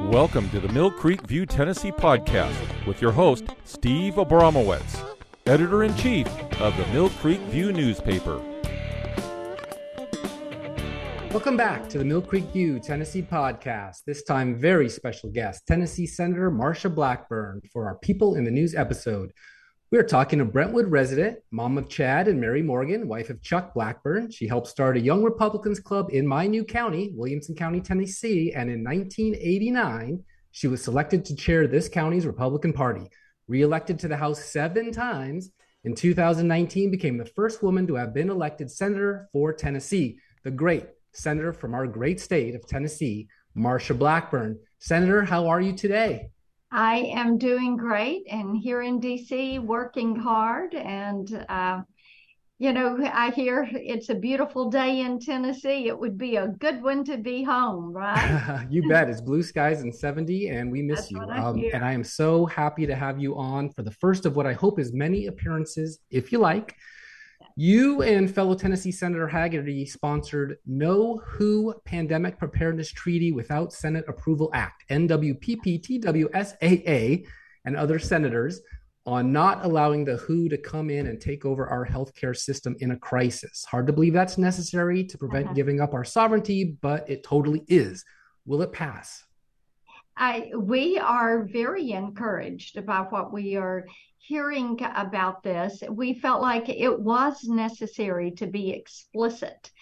Welcome to the Mill Creek View, Tennessee podcast with your host, Steve Abramowitz, Editor-in-Chief of the Mill Creek View newspaper. Welcome back to the Mill Creek View, Tennessee podcast. This time, very special guest, Tennessee Senator Marsha Blackburn for our People in the News episode. We are talking to Brentwood resident, mom of Chad and Mary Morgan, wife of Chuck Blackburn. She helped start a Young Republicans Club in my new county, Williamson County, Tennessee. And in 1989, she was selected to chair this county's Republican Party. Reelected to the House 7 times, in 2019 became the first woman to have been elected senator for Tennessee. The great senator from our great state of Tennessee, Marsha Blackburn. Senator, how are you today? I am doing great and here in DC working hard. And, I hear it's a beautiful day in Tennessee. It would be a good one to be home, right? You bet. It's blue skies and 70 and we miss you. And I am so happy to have you on for the first of what I hope is many appearances, if you like. You and fellow Tennessee Senator Hagerty sponsored No WHO Pandemic Preparedness Treaty Without Senate Approval Act, NWPPTWSAA, and other senators on not allowing the WHO to come in and take over our healthcare system in a crisis. Hard to believe that's necessary to prevent giving up our sovereignty, but it totally is. Will it pass? We are very encouraged about what we are hearing about this. We felt like it was necessary to be explicit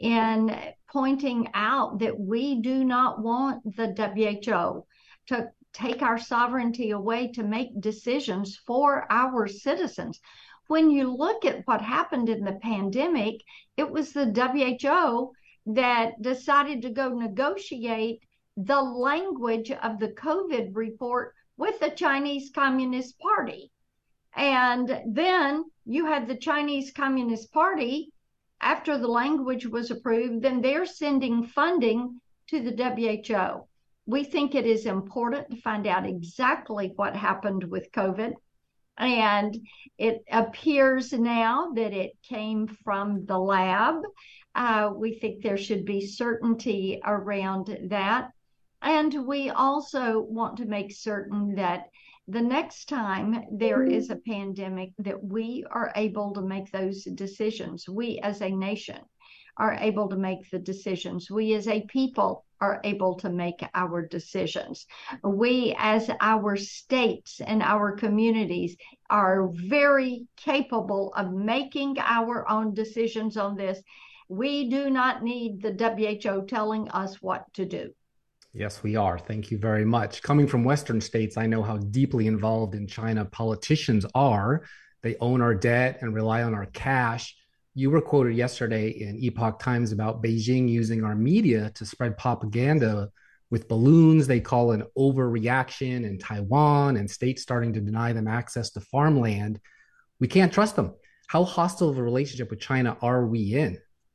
in pointing out that we do not want the WHO to take our sovereignty away to make decisions for our citizens. When you look at what happened in the pandemic, it was the WHO that decided to go negotiate the language of the COVID report with the Chinese Communist Party. And then you had the Chinese Communist Party, after the language was approved, then they're sending funding to the WHO. We think it is important to find out exactly what happened with COVID. And it appears now that it came from the lab. We think there should be certainty around that. And we also want to make certain that the next time there is a pandemic, that we are able to make those decisions. We as a nation are able to make the decisions. We as a people are able to make our decisions. We as our states and our communities are very capable of making our own decisions on this. We do not need the WHO telling us what to do. Yes, we are. Thank you very much. Coming from Western states, I know how deeply involved in China politicians are. They own our debt and rely on our cash. You were quoted yesterday in Epoch Times about Beijing using our media to spread propaganda with balloons they call an overreaction in Taiwan, and states starting to deny them access to farmland. We can't trust them. How hostile of a relationship with China are we in?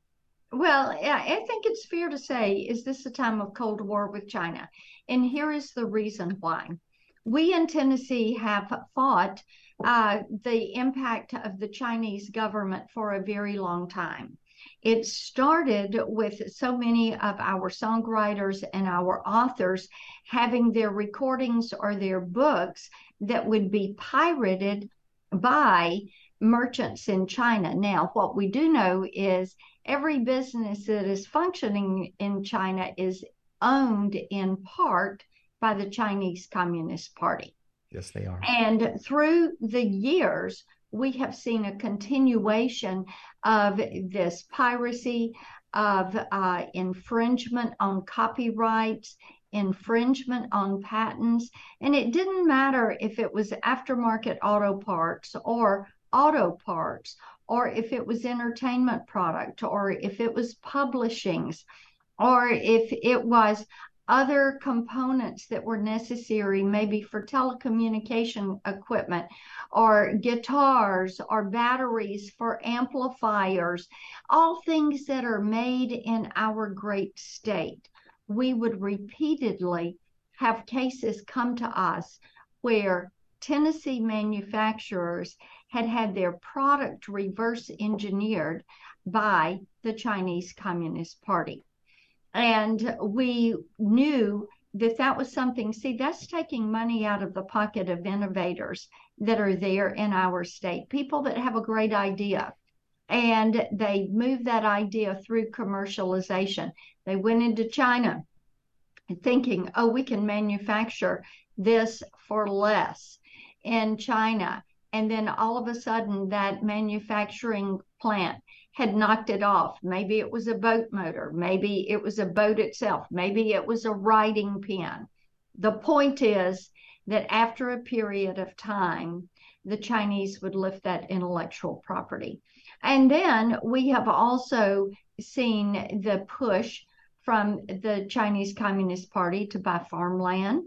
Well, I think it's fair to say, is this a time of Cold War with China? And here is the reason why. We in Tennessee have fought the impact of the Chinese government for a very long time. It started with so many of our songwriters and our authors having their recordings or their books that would be pirated by merchants in China. Now, what we do know is every business that is functioning in China is owned in part by the Chinese Communist Party. Yes, they are. And through the years, we have seen a continuation of this piracy, of infringement on copyrights, infringement on patents. And it didn't matter if it was aftermarket auto parts, or if it was entertainment product, or if it was publishings, or if it was other components that were necessary, maybe for telecommunication equipment, or guitars, or batteries for amplifiers, all things that are made in our great state. We would repeatedly have cases come to us where Tennessee manufacturers had their product reverse engineered by the Chinese Communist Party. And we knew that was something, see, that's taking money out of the pocket of innovators that are there in our state, people that have a great idea. And they move that idea through commercialization. They went into China thinking, oh, we can manufacture this for less in China. And then all of a sudden, that manufacturing plant had knocked it off. Maybe it was a boat motor. Maybe it was a boat itself. Maybe it was a writing pen. The point is that after a period of time, the Chinese would lift that intellectual property. And then we have also seen the push from the Chinese Communist Party to buy farmland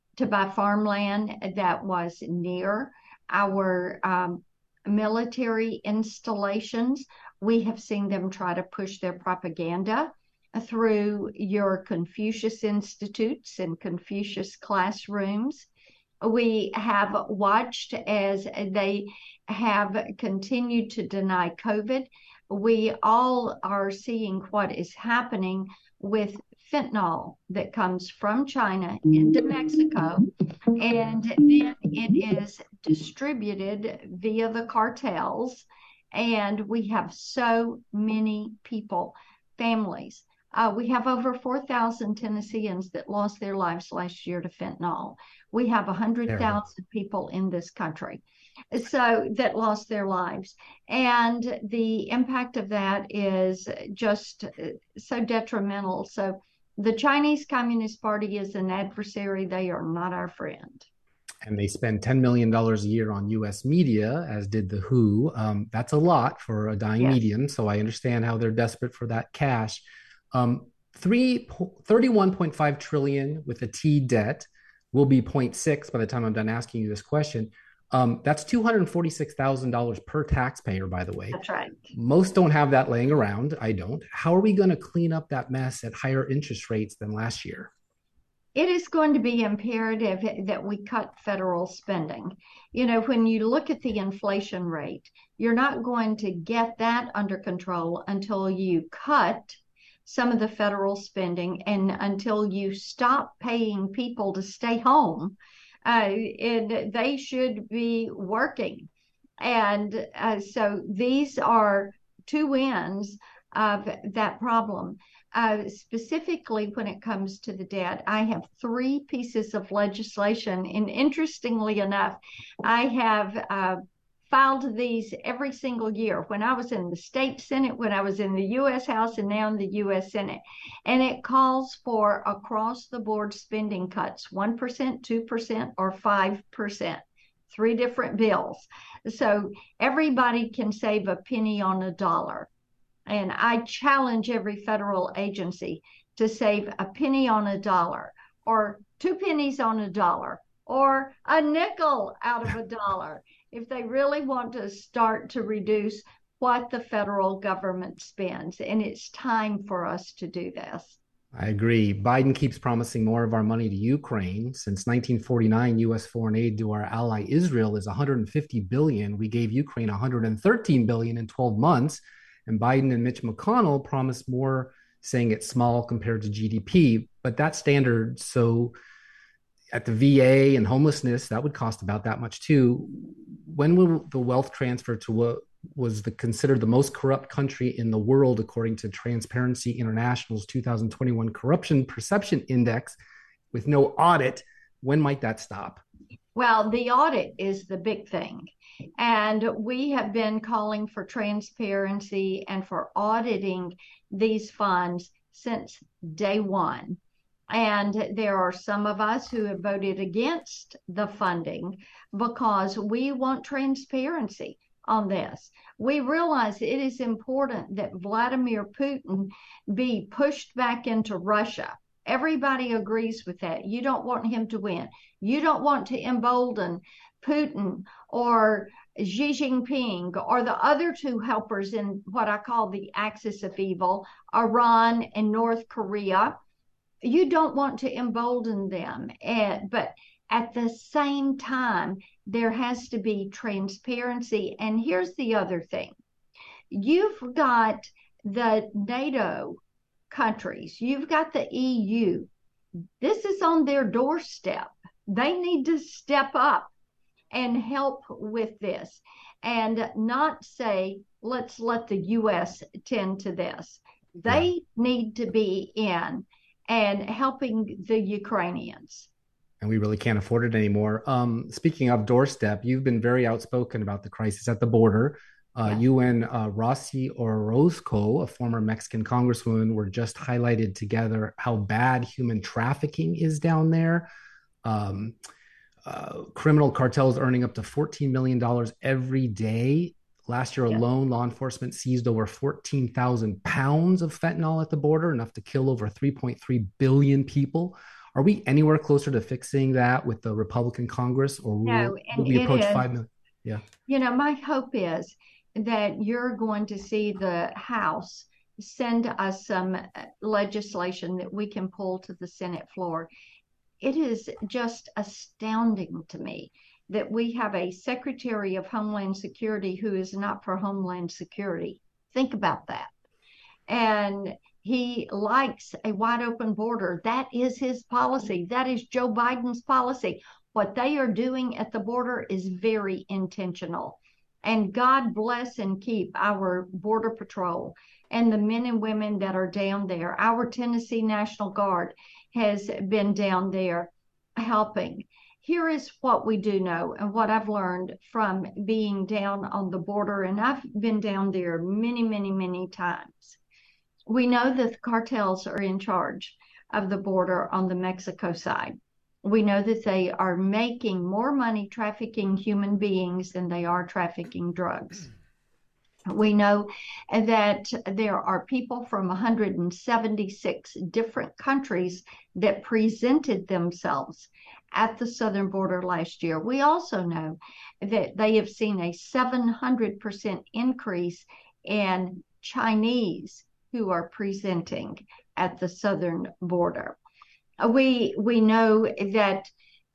that was near our military installations. We have seen them try to push their propaganda through your Confucius Institutes and Confucius classrooms. We have watched as they have continued to deny COVID. We all are seeing what is happening with fentanyl that comes from China into Mexico, and then it is distributed via the cartels. And we have so many people, families. We have over 4,000 Tennesseans that lost their lives last year to fentanyl. We have 100,000 people in this country that lost their lives. And the impact of that is just so detrimental. So the Chinese Communist Party is an adversary. They are not our friend. And they spend $10 million a year on US media, as did the WHO. That's a lot for a dying medium. So I understand how they're desperate for that cash. 31.5 trillion with a T debt will be 0.6 by the time I'm done asking you this question. That's $246,000 per taxpayer, by the way. That's right. Most don't have that laying around. I don't. How are we going to clean up that mess at higher interest rates than last year? It is going to be imperative that we cut federal spending. You know, when you look at the inflation rate, you're not going to get that under control until you cut some of the federal spending and until you stop paying people to stay home. And they should be working. And so these are two ends of that problem. Specifically, when it comes to the debt, I have 3 pieces of legislation. And interestingly enough, I have filed these every single year when I was in the state Senate, when I was in the U.S. House, and now in the U.S. Senate. And it calls for across-the-board spending cuts, 1%, 2%, or 5%, 3 different bills. So everybody can save a penny on a dollar. And I challenge every federal agency to save a penny on a dollar, or 2 pennies on a dollar, or a nickel out of a dollar, if they really want to start to reduce what the federal government spends. And it's time for us to do this. I agree. Biden keeps promising more of our money to Ukraine. Since 1949, U.S. foreign aid to our ally Israel is $150 billion. We gave Ukraine $113 billion in 12 months. And Biden and Mitch McConnell promised more, saying it's small compared to GDP. But that standard, so at the VA and homelessness, that would cost about that much too. When will the wealth transfer to what was considered the most corrupt country in the world, according to Transparency International's 2021 Corruption Perception Index, with no audit? When might that stop? Well, the audit is the big thing. And we have been calling for transparency and for auditing these funds since day one. And there are some of us who have voted against the funding because we want transparency on this. We realize it is important that Vladimir Putin be pushed back into Russia. Everybody agrees with that. You don't want him to win. You don't want to embolden Putin or Xi Jinping or the other 2 helpers in what I call the axis of evil, Iran and North Korea. You don't want to embolden them. But at the same time, there has to be transparency. And here's the other thing. You've got the NATO countries, you've got the EU This is on their doorstep. They need to step up and help with this and not say, let's let the U.S. tend to this. They need to be in and helping the Ukrainians. And we really can't afford it anymore. Speaking of doorstep, you've been very outspoken about the crisis at the border. You and Rossi Orozco, a former Mexican congresswoman, were just highlighted together how bad human trafficking is down there. Criminal cartels earning up to $14 million every day. Last year alone, law enforcement seized over 14,000 pounds of fentanyl at the border, enough to kill over 3.3 billion people. Are we anywhere closer to fixing that with the Republican Congress, or will we approach 5 million? Yeah. You know, my hope is that you're going to see the House send us some legislation that we can pull to the Senate floor. It is just astounding to me that we have a Secretary of Homeland Security who is not for Homeland Security. Think about that. And he likes a wide open border. That is his policy. That is Joe Biden's policy. What they are doing at the border is very intentional. And God bless and keep our Border Patrol and the men and women that are down there. Our Tennessee National Guard has been down there helping. Here is what we do know and what I've learned from being down on the border, and I've been down there many, many, many times. We know that the cartels are in charge of the border on the Mexico side. We know that they are making more money trafficking human beings than they are trafficking drugs. We know that there are people from 176 different countries that presented themselves at the southern border last year. We also know that they have seen a 700% increase in Chinese who are presenting at the southern border. We know that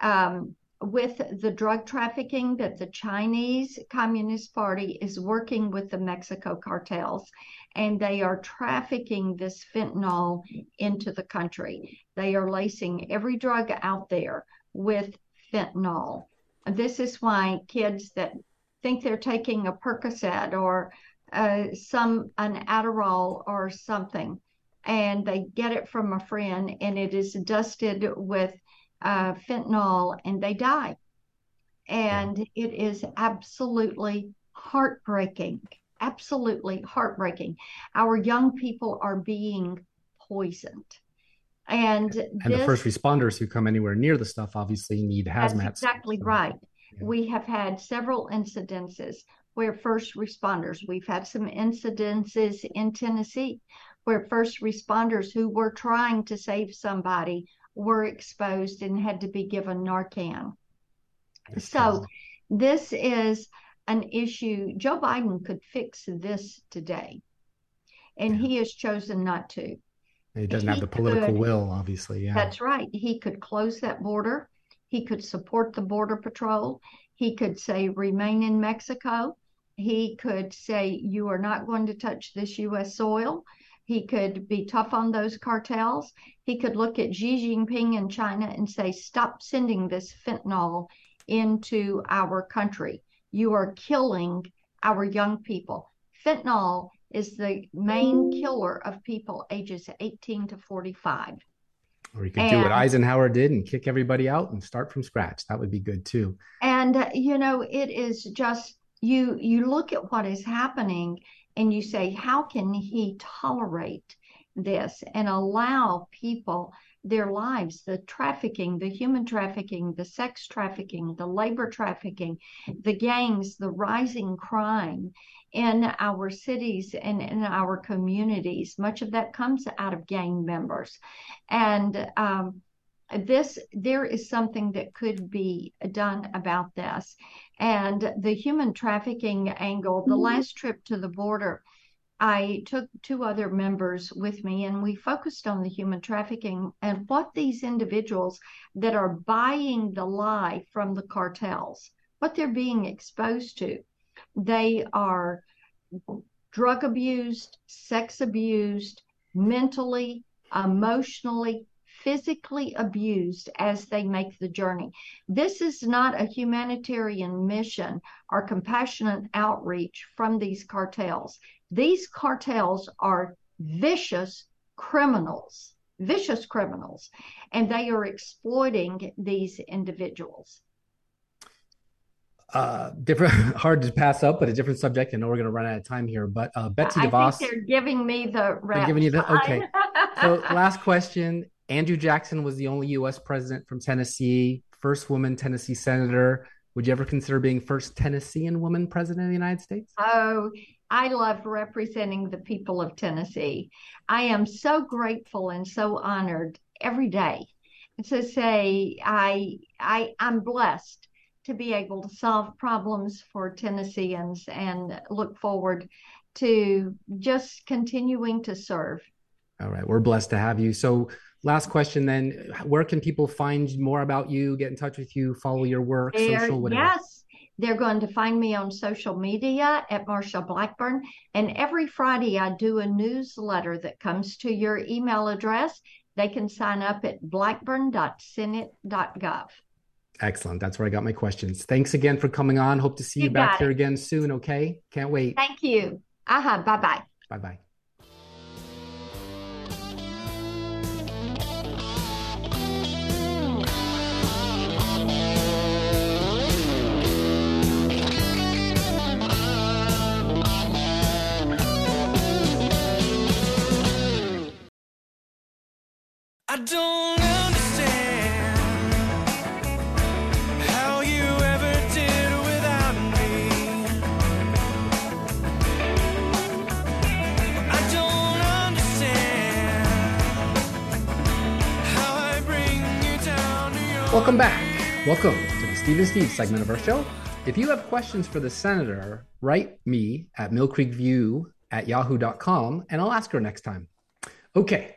with the drug trafficking, that the Chinese Communist Party is working with the Mexico cartels, and they are trafficking this fentanyl into the country. They are lacing every drug out there with fentanyl. This is why kids that think they're taking a Percocet or an Adderall or something, and they get it from a friend, and it is dusted with fentanyl, and they die. And it is absolutely heartbreaking. Absolutely heartbreaking. Our young people are being poisoned. And the first responders who come anywhere near the stuff obviously need hazmat. That's exactly right. Yeah. We have had several incidences where first responders, we've had some incidences in Tennessee where first responders who were trying to save somebody were exposed and had to be given Narcan. So this is an issue. Joe Biden could fix this today, and he has chosen not to. He doesn't have the political will, obviously. Yeah, that's right. He could close that border. He could support the Border Patrol. He could say, remain in Mexico. He could say, you are not going to touch this U.S. soil. He could be tough on those cartels. He could look at Xi Jinping in China and say, stop sending this fentanyl into our country. You are killing our young people. Fentanyl is the main killer of people ages 18 to 45. Or you could do what Eisenhower did and kick everybody out and start from scratch. That would be good too. And, you know, it is just, you look at what is happening and you say, how can he tolerate this and allow people their lives, the trafficking, the human trafficking, the sex trafficking, the labor trafficking, the gangs, the rising crime in our cities and in our communities. Much of that comes out of gang members. And there is something that could be done about this. And the human trafficking angle, the last trip to the border, I took two other members with me, and we focused on the human trafficking and what these individuals that are buying the lie from the cartels, what they're being exposed to. They are drug abused, sex abused, mentally, emotionally, physically abused as they make the journey. This is not a humanitarian mission or compassionate outreach from these cartels. These cartels are vicious criminals, and they are exploiting these individuals. Different, hard to pass up, but a different subject. I know we're going to run out of time here, but Betsy DeVos. I think they're giving me the rap. They're giving you the okay. So last question. Andrew Jackson was the only U.S. president from Tennessee, first woman Tennessee senator. Would you ever consider being first Tennessean woman president of the United States? Oh, I love representing the people of Tennessee. I am so grateful and so honored every day to say I'm blessed to be able to solve problems for Tennesseans and look forward to just continuing to serve. All right. We're blessed to have you. So last question then, where can people find more about you, get in touch with you, follow your work, social, whatever? Yes, they're going to find me on social media at Marsha Blackburn. And every Friday I do a newsletter that comes to your email address. They can sign up at blackburn.senate.gov. Excellent. That's where I got my questions. Thanks again for coming on. Hope to see you back here again soon. Okay. Can't wait. Thank you. Bye-bye. Bye-bye. I don't understand how you ever did without me. I don't understand how I bring you down to your... Welcome back. Welcome to the Steve and Steve segment of our show. If you have questions for the senator, write me at millcreekview@yahoo.com and I'll ask her next time. Okay.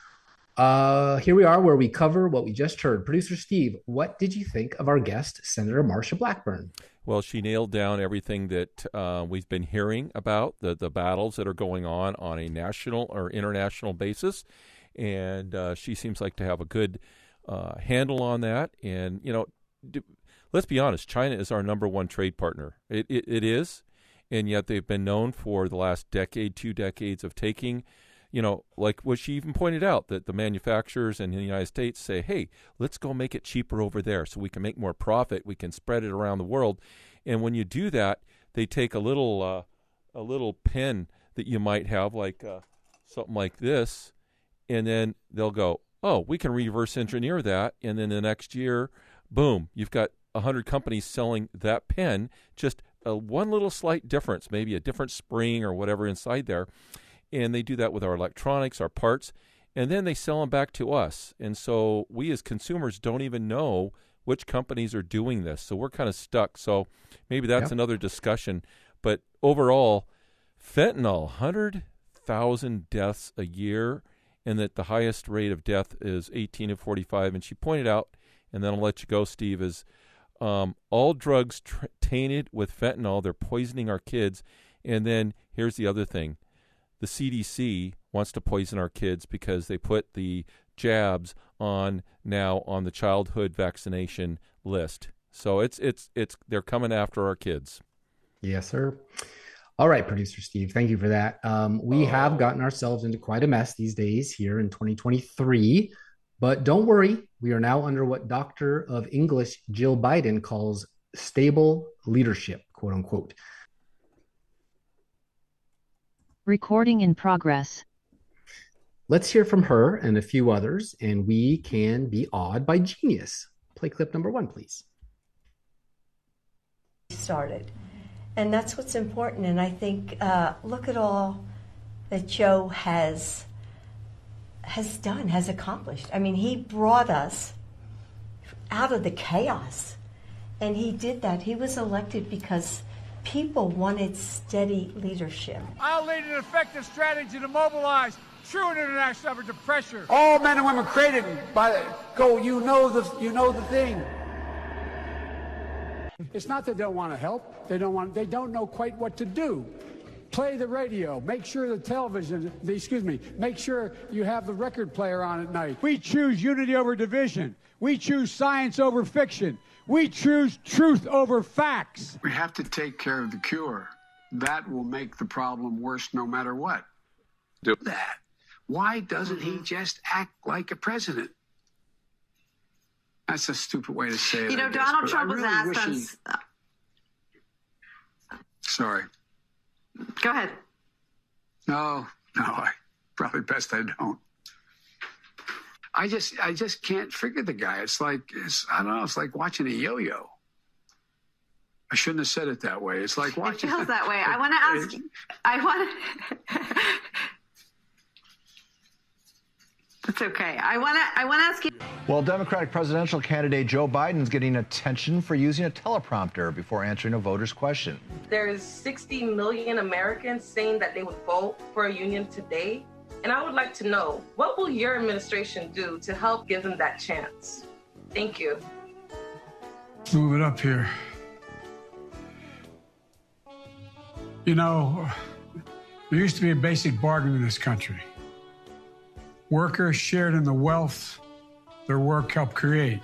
Here we are where we cover what we just heard. Producer Steve, what did you think of our guest, Senator Marsha Blackburn? Well, she nailed down everything that we've been hearing about, the battles that are going on a national or international basis. And she seems like to have a good handle on that. And, you know, let's be honest, China is our number one trade partner. It is. And yet they've been known for the last decade, 2 decades of taking, you know, like what she even pointed out, that the manufacturers in the United States say, hey, let's go make it cheaper over there so we can make more profit. We can spread it around the world. And when you do that, they take a little pen that you might have, like something like this, and then they'll go, oh, we can reverse engineer that. And then the next year, boom, you've got 100 companies selling that pen, just one little slight difference, maybe a different spring or whatever inside there. And they do that with our electronics, our parts, and then they sell them back to us. And so we as consumers don't even know which companies are doing this. So we're kind of stuck. So maybe that's another discussion. But overall, fentanyl, 100,000 deaths a year, and that the highest rate of death is 18 to 45. And she pointed out, and then I'll let you go, Steve, is all drugs tainted with fentanyl, they're poisoning our kids. And then here's the other thing. The CDC wants to poison our kids because they put the jabs on the childhood vaccination list. So it's they're coming after our kids. Yes, sir. All right, Producer Steve, thank you for that. We have gotten ourselves into quite a mess these days here in 2023, but don't worry. We are now under what Doctor of English Jill Biden calls stable leadership, quote unquote. Recording in progress. Let's hear from her and a few others, and we can be awed by genius. Play clip number 1, please. Started. And that's what's important. And I think, look at all that Joe has done, has accomplished. I mean, he brought us out of the chaos. And he did that. He was elected because people wanted steady leadership. I'll lead an effective strategy to mobilize true international effort to pressure all men and women created by the you know the thing. It's not that they don't want to help. They don't know quite what to do. Play the radio. Make sure make sure you have the record player on at night. We choose unity over division. We choose science over fiction. We choose truth over facts. We have to take care of the cure. That will make the problem worse no matter what. Do that. Why doesn't he just act like a president? That's a stupid way to say it. You know, Donald Trump was asked on... Sorry. Go ahead. No, probably best I don't. I just can't figure the guy. I don't know, it's like watching a yo-yo. I shouldn't have said it that way. It's like watching... It feels that way. I want to ask... It's okay. I want to ask you... Well, Democratic presidential candidate Joe Biden's getting attention for using a teleprompter before answering a voter's question. There's 60 million Americans saying that they would vote for a union today. And I would like to know, what will your administration do to help give them that chance? Thank you. Move it up here. You know, there used to be a basic bargain in this country. Workers shared in the wealth their work helped create.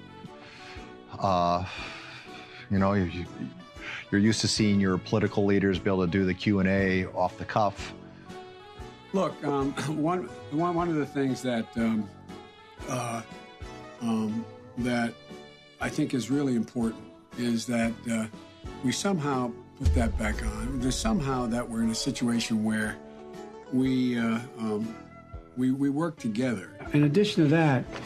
You know, you're used to seeing your political leaders be able to do the Q&A off the cuff. Look, one of the things that that I think is really important is that we somehow put that back on. There's somehow that we're in a situation where we work together. In addition to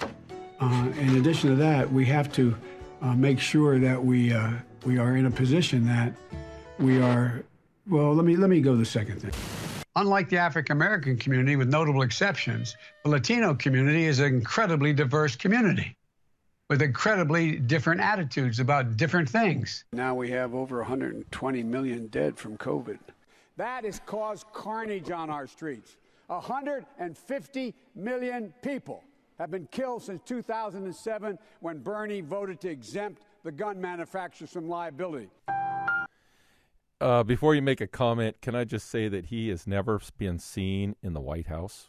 that, we have to make sure that we are in a position that we are. Well, let me go to the second thing. Unlike the African American community, with notable exceptions, the Latino community is an incredibly diverse community with incredibly different attitudes about different things. Now we have over 120 million dead from COVID. That has caused carnage on our streets. 150 million people have been killed since 2007 when Bernie voted to exempt the gun manufacturers from liability. Before you make a comment, can I just say that he has never been seen in the White House?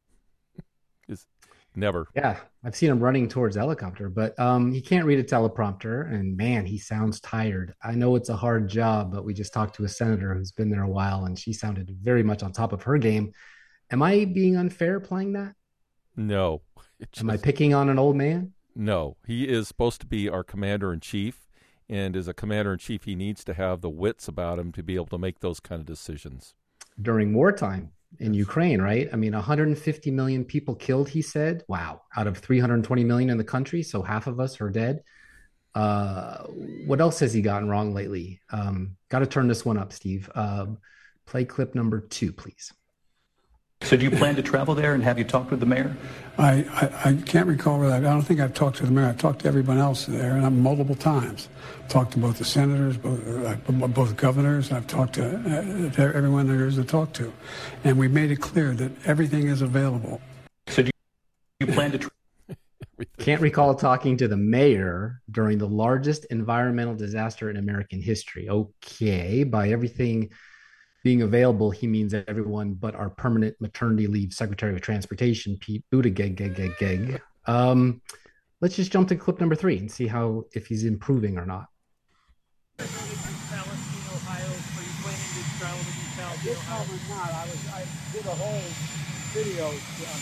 Never. Yeah, I've seen him running towards the helicopter, but he can't read a teleprompter, and man, he sounds tired. I know it's a hard job, but we just talked to a senator who's been there a while, and she sounded very much on top of her game. Am I being unfair playing that? No. Am I picking on an old man? No. He is supposed to be our commander-in-chief, and as a commander-in-chief, he needs to have the wits about him to be able to make those kind of decisions. During wartime in Ukraine, right? I mean, 150 million people killed, he said. Wow. Out of 320 million in the country, so half of us are dead. What else has he gotten wrong lately? Got to turn this one up, Steve. Play clip number 2, please. So do you plan to travel there, and have you talked with the mayor? I can't recall that. I don't think I've talked to the mayor. I've talked to everyone else there, and multiple times. I've talked to both the senators, both governors. I've talked to everyone there is to talk to. And we've made it clear that everything is available. So do you plan to... Can't recall talking to the mayor during the largest environmental disaster in American history. Okay, by everything being available, he means everyone but our permanent maternity leave Secretary of Transportation, Pete Buttigieg. Let's just jump to clip number 3 and see if he's improving or not. Ohio, are you planning to travel to Palestine, Ohio? Not. I did a whole video.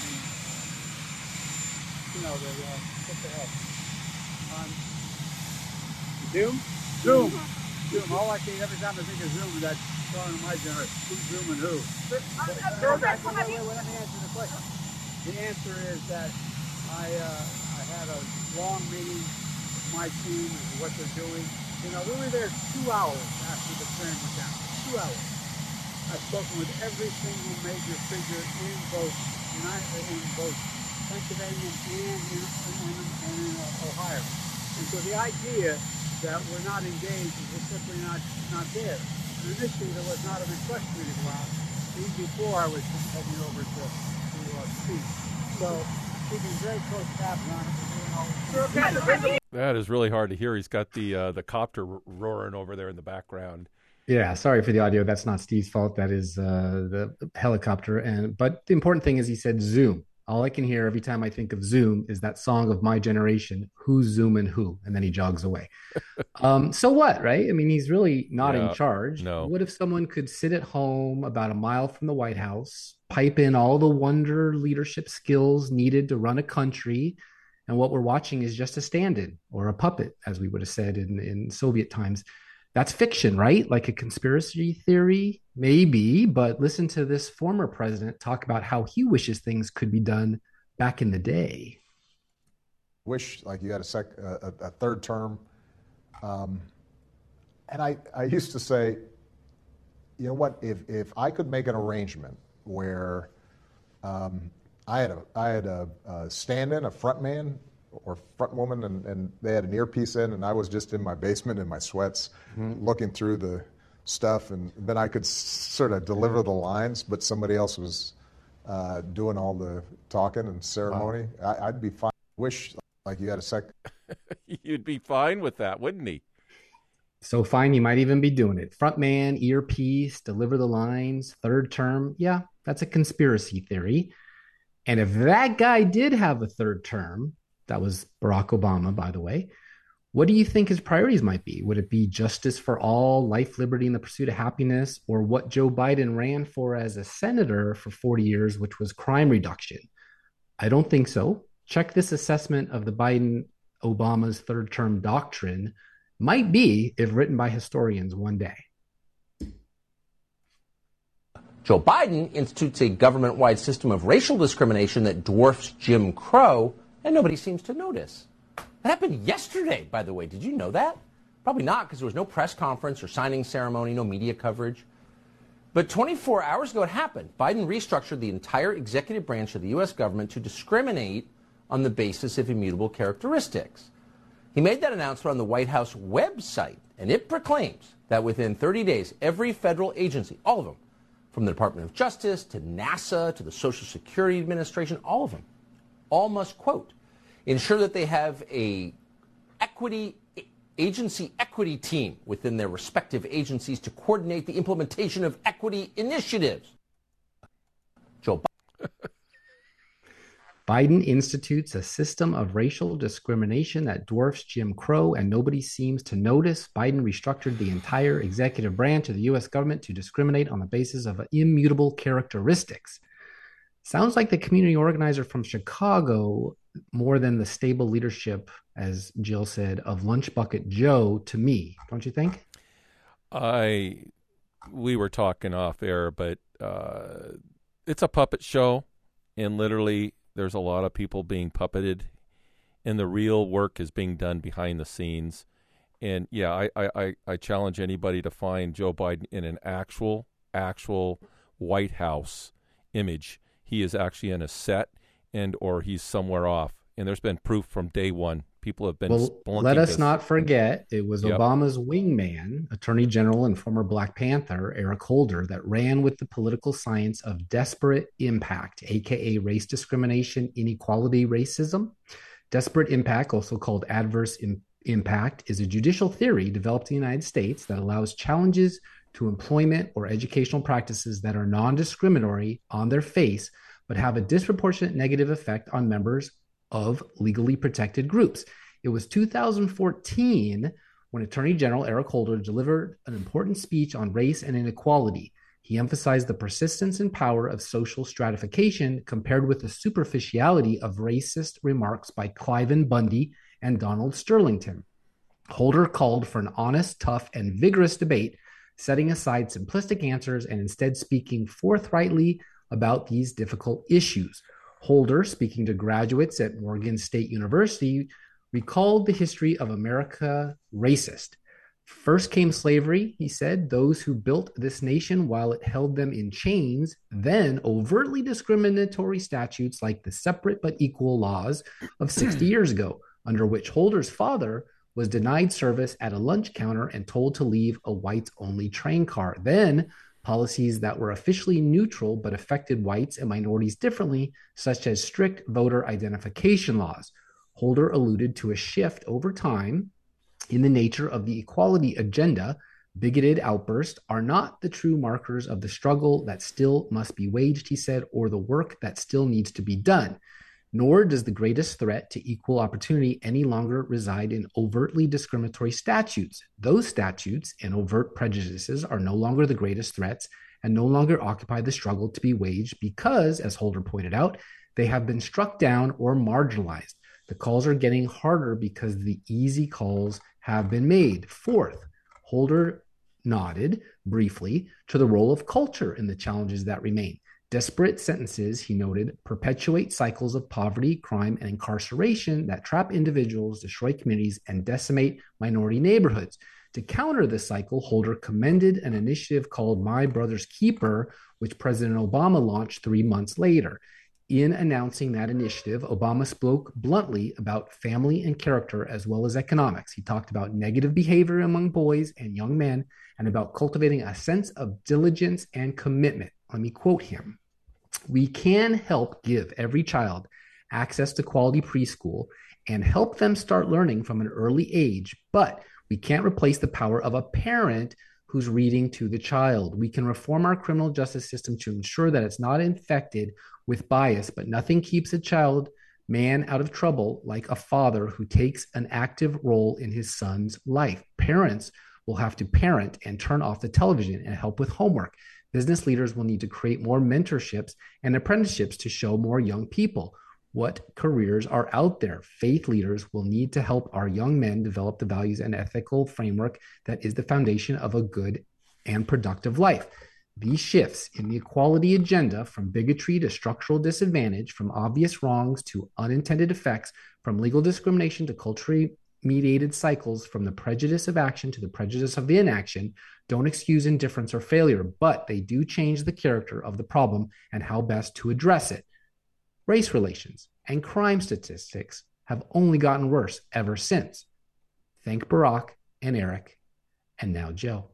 What the hell? Zoom. All I see every time I think of Zoom is that song in my generation. Who's zooming who? Let me answer the question. The answer is that I had a long meeting with my team and what they're doing. You know, we were there 2 hours after the train went down. 2 hours. I've spoken with every single major figure in both Pennsylvania and in Ohio. And so the idea that we're not engaged is just simply not there. And initially, there was not a request for me to go out, even before I was heading over to speak. So, keeping very close tabs on it. That is really hard to hear. He's got the copter roaring over there in the background. Yeah, sorry for the audio. That's not Steve's fault. That is the helicopter. But the important thing is he said Zoom. All I can hear every time I think of Zoom is that song of my generation, "Who's Zooming Who?" And then he jogs away. So what, right? I mean, he's really not in charge. No. What if someone could sit at home about a mile from the White House, pipe in all the wonder leadership skills needed to run a country, and what we're watching is just a stand-in or a puppet, as we would have said in Soviet times? That's fiction, right? Like a conspiracy theory, maybe. But listen to this former president talk about how he wishes things could be done back in the day. Wish like you had a third term. And I used to say, you know what, if I could make an arrangement where I had a stand-in, a front man or front woman, and they had an earpiece in, and I was just in my basement in my sweats looking through the stuff, and then I could sort of deliver the lines, but somebody else was doing all the talking and ceremony. Wow. I'd be fine. Wish like you had a second. You'd be fine with that, wouldn't he? So fine, you might even be doing it. Front man, earpiece, deliver the lines, third term. Yeah, that's a conspiracy theory. And if that guy did have a third term, that was Barack Obama, by the way, what do you think his priorities might be? Would it be justice for all, life, liberty, and the pursuit of happiness, or what Joe Biden ran for as a senator for 40 years, which was crime reduction? I don't think so. Check this assessment of the Biden-Obama's third term doctrine. Might be, if written by historians one day. Joe Biden institutes a government-wide system of racial discrimination that dwarfs Jim Crow, and nobody seems to notice. That happened yesterday, by the way. Did you know that? Probably not, because there was no press conference or signing ceremony, no media coverage. But 24 hours ago it happened. Biden restructured the entire executive branch of the U.S. government to discriminate on the basis of immutable characteristics. He made that announcement on the White House website, and it proclaims that within 30 days, every federal agency, all of them, from the Department of Justice to NASA to the Social Security Administration, all of them, all must, quote, ensure that they have a agency equity team within their respective agencies to coordinate the implementation of equity initiatives. Joe Biden institutes a system of racial discrimination that dwarfs Jim Crow, and nobody seems to notice. Biden restructured the entire executive branch of the U.S. government to discriminate on the basis of immutable characteristics. Sounds like the community organizer from Chicago more than the stable leadership, as Jill said, of Lunch Bucket Joe to me. Don't you think? We were talking off air, but it's a puppet show, and literally there's a lot of people being puppeted, and the real work is being done behind the scenes. And yeah, I challenge anybody to find Joe Biden in an actual White House image. He is actually in a set, or he's somewhere off. And there's been proof from day one. People have been spelunking let us this. not forget, it was Obama's wingman, Attorney General and former Black Panther, Eric Holder, that ran with the political science of desperate impact, aka race discrimination, inequality, racism. Desperate impact, also called adverse impact, is a judicial theory developed in the United States that allows challenges to employment or educational practices that are non-discriminatory on their face, but have a disproportionate negative effect on members of legally protected groups. It was 2014 when Attorney General Eric Holder delivered an important speech on race and inequality. He emphasized the persistence and power of social stratification compared with the superficiality of racist remarks by Cliven Bundy and Donald Sterlington. Holder called for an honest, tough, and vigorous debate, setting aside simplistic answers and instead speaking forthrightly about these difficult issues. Holder, speaking to graduates at Morgan State University, recalled the history of America racist. First came slavery, he said, those who built this nation while it held them in chains, then overtly discriminatory statutes like the Separate but Equal laws of 60 years ago, under which Holder's father was denied service at a lunch counter and told to leave a whites-only train car. Then policies that were officially neutral but affected whites and minorities differently, such as strict voter identification laws. Holder alluded to a shift over time in the nature of the equality agenda Bigoted outbursts are not the true markers of the struggle that still must be waged, he said, or the work that still needs to be done. Nor does the greatest threat to equal opportunity any longer reside in overtly discriminatory statutes. Those statutes and overt prejudices are no longer the greatest threats and no longer occupy the struggle to be waged because, as Holder pointed out, they have been struck down or marginalized. The calls are getting harder because the easy calls have been made. Fourth, Holder nodded briefly to the role of culture in the challenges that remain. Desperate sentences, he noted, perpetuate cycles of poverty, crime, and incarceration that trap individuals, destroy communities, and decimate minority neighborhoods. To counter this cycle, Holder commended an initiative called My Brother's Keeper, which President Obama launched 3 months later. In announcing that initiative, Obama spoke bluntly about family and character as well as economics. He talked about negative behavior among boys and young men and about cultivating a sense of diligence and commitment. Let me quote him. We can help give every child access to quality preschool and help them start learning from an early age, but we can't replace the power of a parent who's reading to the child. We can reform our criminal justice system to ensure that it's not infected with bias, but nothing keeps a child man out of trouble like a father who takes an active role in his son's life. Parents will have to parent and turn off the television and help with homework. Business leaders will need to create more mentorships and apprenticeships to show more young people what careers are out there. Faith leaders will need to help our young men develop the values and ethical framework that is the foundation of a good and productive life. These shifts in the equality agenda, from bigotry to structural disadvantage, from obvious wrongs to unintended effects, from legal discrimination to culturally mediated cycles, from the prejudice of action to the prejudice of the inaction, don't excuse indifference or failure, but they do change the character of the problem and how best to address it. Race relations and crime statistics have only gotten worse ever since. Thank Barack and Eric, and now Joe.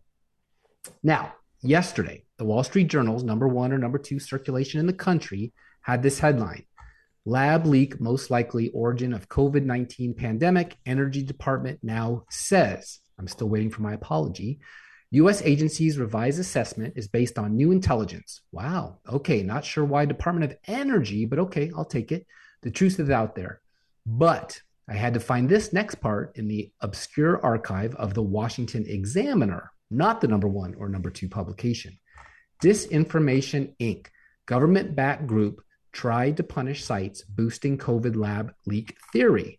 Now, yesterday, the Wall Street Journal's number 1 or number 2 circulation in the country had this headline: Lab leak most likely origin of COVID-19 pandemic. Energy Department now says. I'm still waiting for my apology. U.S. agencies' revised assessment is based on new intelligence. Wow. Okay. Not sure why Department of Energy, but okay, I'll take it. The truth is out there. But I had to find this next part in the obscure archive of the Washington Examiner, not the number 1 or number 2 publication. Disinformation Inc., government-backed group, tried to punish sites boosting COVID lab leak theory.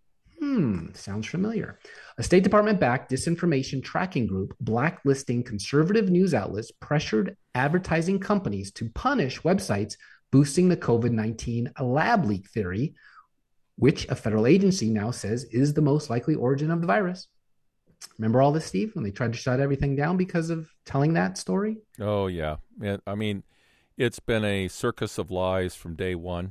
Sounds familiar. A State Department-backed disinformation tracking group blacklisting conservative news outlets pressured advertising companies to punish websites boosting the COVID-19 lab leak theory, which a federal agency now says is the most likely origin of the virus. Remember all this, Steve, when they tried to shut everything down because of telling that story? Oh, yeah. I mean, it's been a circus of lies from day one,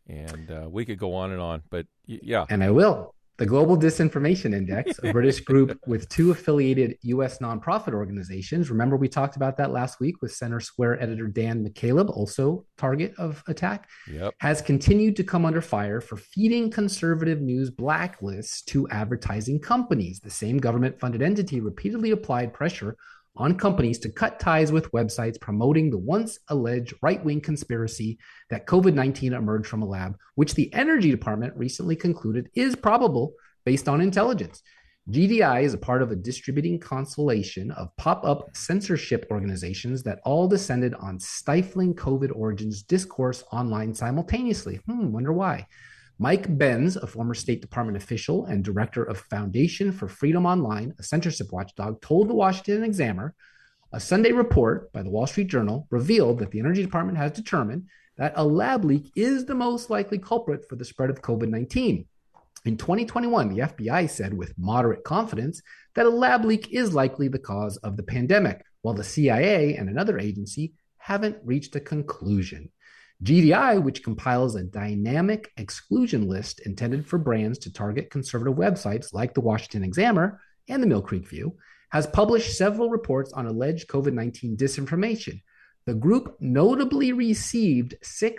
and we could go on and on, but yeah. And I will. The Global Disinformation Index, a British group with 2 affiliated U.S. nonprofit organizations. Remember, we talked about that last week with Center Square editor Dan McCaleb, also target of attack, has continued to come under fire for feeding conservative news blacklists to advertising companies. The same government-funded entity repeatedly applied pressure on companies to cut ties with websites promoting the once alleged right-wing conspiracy that COVID-19 emerged from a lab, which the Energy Department recently concluded is probable based on intelligence. GDI is a part of a distributing constellation of pop-up censorship organizations that all descended on stifling COVID origins discourse online simultaneously. Wonder why. Mike Benz, a former State Department official and director of Foundation for Freedom Online, a censorship watchdog, told the Washington Examiner a Sunday report by the Wall Street Journal revealed that the Energy Department has determined that a lab leak is the most likely culprit for the spread of COVID-19. In 2021, the FBI said with moderate confidence that a lab leak is likely the cause of the pandemic, while the CIA and another agency haven't reached a conclusion. GDI, which compiles a dynamic exclusion list intended for brands to target conservative websites like the Washington Examiner and the Mill Creek View, has published several reports on alleged COVID-19 disinformation. The group notably received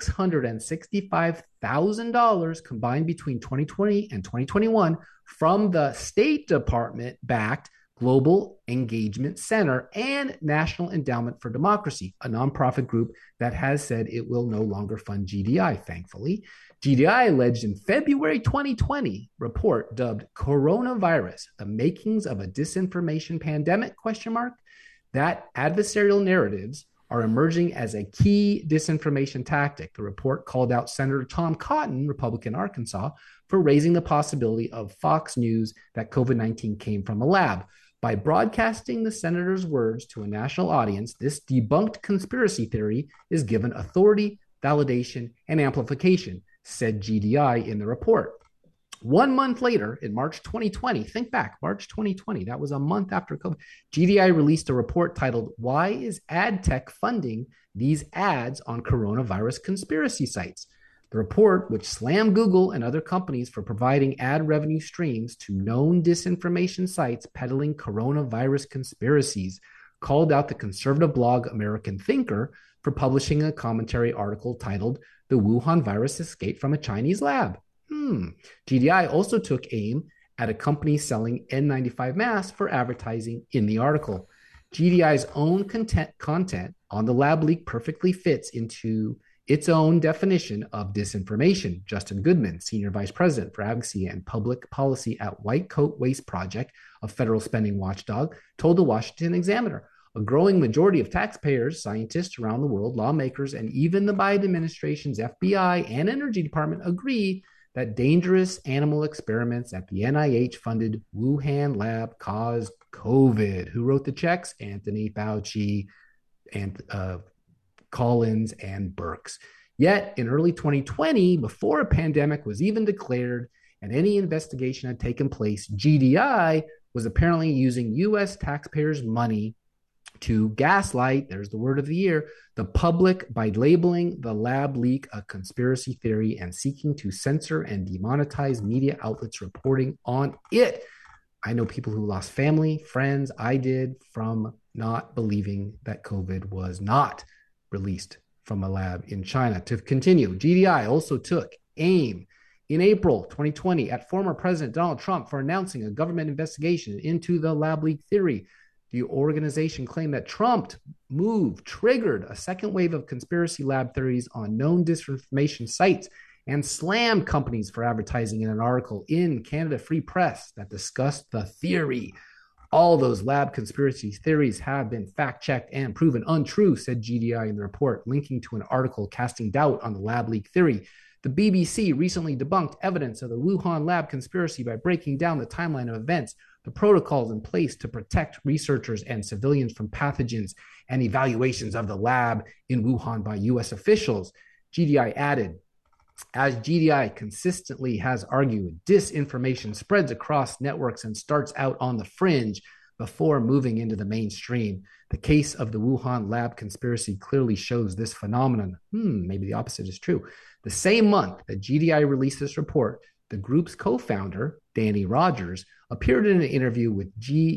$665,000 combined between 2020 and 2021 from the State Department-backed Global Engagement Center, and National Endowment for Democracy, a nonprofit group that has said it will no longer fund GDI, thankfully. GDI alleged in February 2020 report dubbed Coronavirus, the Makings of a Disinformation Pandemic, ? That adversarial narratives are emerging as a key disinformation tactic. The report called out Senator Tom Cotton, Republican Arkansas, for raising the possibility of Fox News that COVID-19 came from a lab. By broadcasting the senator's words to a national audience, this debunked conspiracy theory is given authority, validation, and amplification, said GDI in the report. 1 month later, in March 2020, think back, March 2020, that was a month after COVID, GDI released a report titled, Why is Ad Tech Funding These Ads on Coronavirus Conspiracy Sites? The report, which slammed Google and other companies for providing ad revenue streams to known disinformation sites peddling coronavirus conspiracies, called out the conservative blog American Thinker for publishing a commentary article titled, The Wuhan Virus Escaped from a Chinese Lab. GDI also took aim at a company selling N95 masks for advertising in the article. GDI's own content on the lab leak perfectly fits into its own definition of disinformation. Justin Goodman, Senior Vice President for Advocacy and Public Policy at White Coat Waste Project, a federal spending watchdog, told the Washington Examiner, a growing majority of taxpayers, scientists around the world, lawmakers, and even the Biden administration's FBI and Energy Department agree that dangerous animal experiments at the NIH-funded Wuhan lab caused COVID. Who wrote the checks? Anthony Fauci, and Collins, and Birx. Yet, in early 2020, before a pandemic was even declared and any investigation had taken place, GDI was apparently using U.S. taxpayers' money to gaslight, there's the word of the year, the public by labeling the lab leak a conspiracy theory and seeking to censor and demonetize media outlets reporting on it. I know people who lost family, friends, I did, from not believing that COVID was not released from a lab in China. To continue, GDI also took aim in April 2020 at former President Donald Trump for announcing a government investigation into the lab leak theory. The organization claimed that Trump's move triggered a second wave of conspiracy lab theories on known disinformation sites and slammed companies for advertising in an article in Canada Free Press that discussed the theory. All those lab conspiracy theories have been fact-checked and proven untrue, said GDI in the report, linking to an article casting doubt on the lab leak theory. The BBC recently debunked evidence of the Wuhan lab conspiracy by breaking down the timeline of events, the protocols in place to protect researchers and civilians from pathogens, and evaluations of the lab in Wuhan by U.S. officials. GDI added, as GDI consistently has argued, disinformation spreads across networks and starts out on the fringe before moving into the mainstream. The case of the Wuhan lab conspiracy clearly shows this phenomenon. Maybe the opposite is true. The same month that GDI released this report, the group's co-founder, Danny Rogers, appeared in an interview with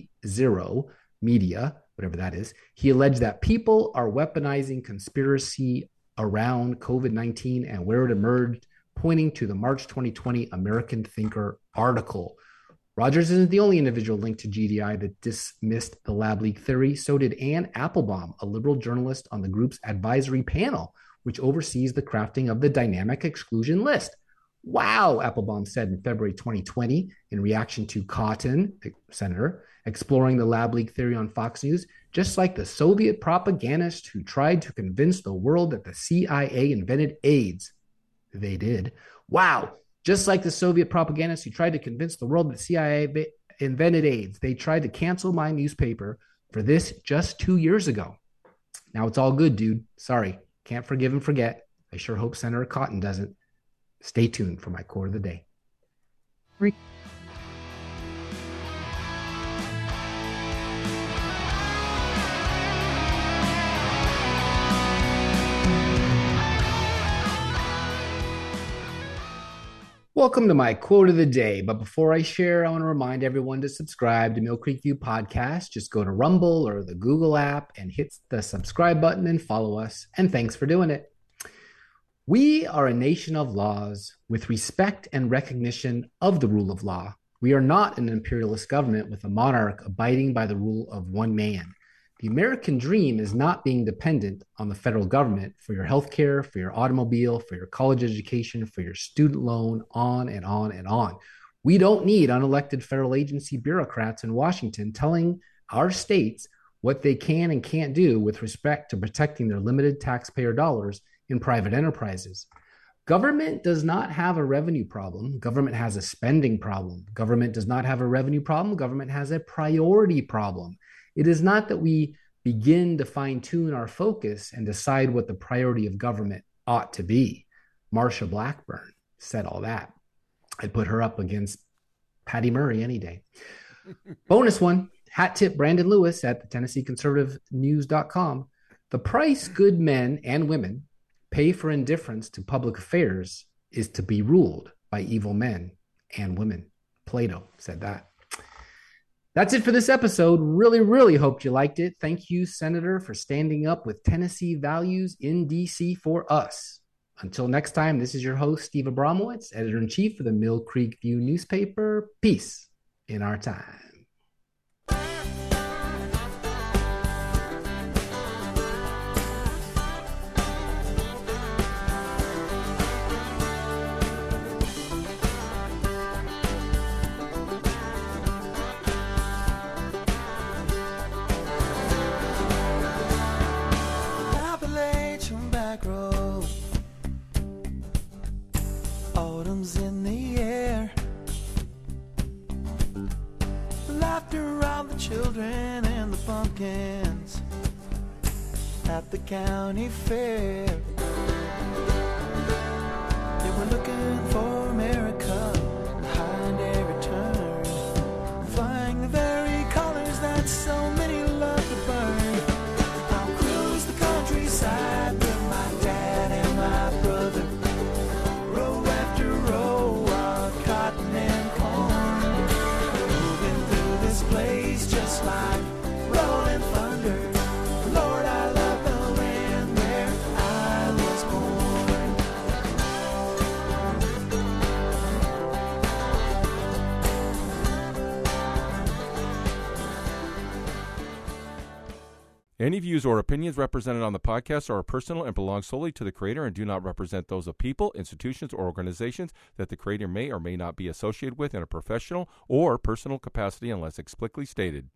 G0 Media, whatever that is. He alleged that people are weaponizing conspiracy around COVID-19 and where it emerged, pointing to the March 2020 American Thinker article. Rogers isn't the only individual linked to GDI that dismissed the lab leak theory. So did Anne Applebaum, a liberal journalist on the group's advisory panel, which oversees the crafting of the dynamic exclusion list. Wow, Applebaum said in February 2020 in reaction to Cotton, the senator, exploring the lab leak theory on Fox News, just like the Soviet propagandist who tried to convince the world that the CIA invented AIDS. They did. Wow, just like the Soviet propagandists who tried to convince the world that the CIA invented AIDS. They tried to cancel my newspaper for this just 2 years ago. Now it's all good, dude. Sorry, can't forgive and forget. I sure hope Senator Cotton doesn't. Stay tuned for my quote of the day. Welcome to my quote of the day. But before I share, I want to remind everyone to subscribe to Mill Creek View Podcast. Just go to Rumble or the Google app and hit the subscribe button and follow us. And thanks for doing it. We are a nation of laws with respect and recognition of the rule of law. We are not an imperialist government with a monarch abiding by the rule of one man. The American dream is not being dependent on the federal government for your health care, for your automobile, for your college education, for your student loan, on and on and on. We don't need unelected federal agency bureaucrats in Washington telling our states what they can and can't do with respect to protecting their limited taxpayer dollars in private enterprises. Government does not have a revenue problem. Government has a spending problem. Government does not have a revenue problem. Government has a priority problem. It is not that we begin to fine-tune our focus and decide what the priority of government ought to be. Marsha Blackburn said all that. I'd put her up against Patty Murray any day. Bonus one, hat tip Brandon Lewis at the TennesseeConservativeNews.com. The price good men and women pay for indifference to public affairs is to be ruled by evil men and women. Plato said that. That's it for this episode. Really, really hoped you liked it. Thank you, Senator, for standing up with Tennessee values in D.C. for us. Until next time, this is your host, Steve Abramowitz, Editor-in-Chief of the Mill Creek View newspaper. Peace in our time. Appalachian back road, autumn's in the air, laughter around the children and the pumpkins at the county fair. They were looking for America behind every turn, flying the very colors that so many love to burn. I'll cruise the countryside with my dad and my brother, row after row of cotton and corn, moving through this place just like rolling thunder. Lord, I love the land where I was born. Any views or opinions represented on the podcast are personal and belong solely to the creator and do not represent those of people, institutions, or organizations that the creator may or may not be associated with in a professional or personal capacity unless explicitly stated.